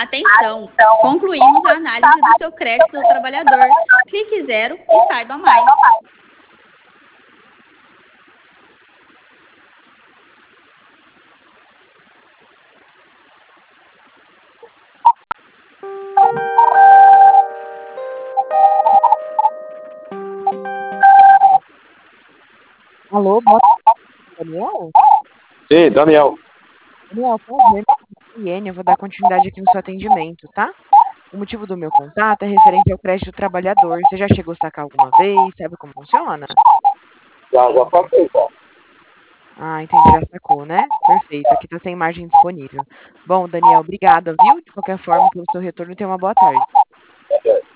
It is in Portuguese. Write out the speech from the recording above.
Atenção! Concluímos a análise do seu crédito do trabalhador. Clique 0 e saiba mais. Alô, boa tarde, Daniel? Sim, Daniel. Daniel, prazer, Iene, eu vou dar continuidade aqui no seu atendimento, tá? O motivo do meu contato é referente ao crédito trabalhador. Você já chegou a sacar alguma vez? Sabe como funciona? Já passei, tá? Ah, entendi, já sacou, né? Perfeito, aqui tá sem margem disponível. Bom, Daniel, obrigada, viu? De qualquer forma, pelo seu retorno, tenha uma boa tarde.